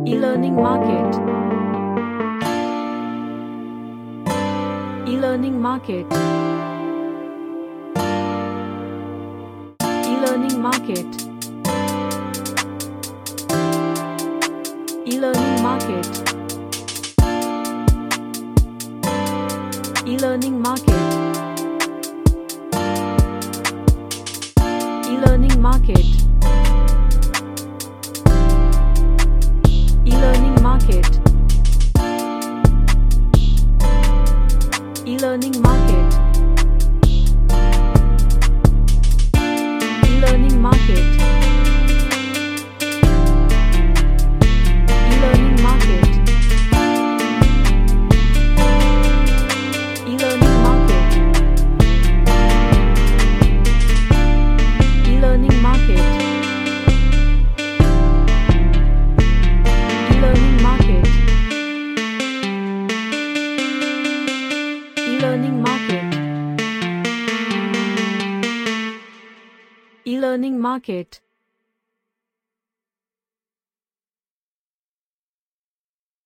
E-learning market. E-learning market. E-learning market. E-learning market. E-learning market. E-learning market. E-learning market. E-learning market. E-learning market. E-learning market. E-learning market. E-learning market. E-learning market. E-learning market. E-learning market.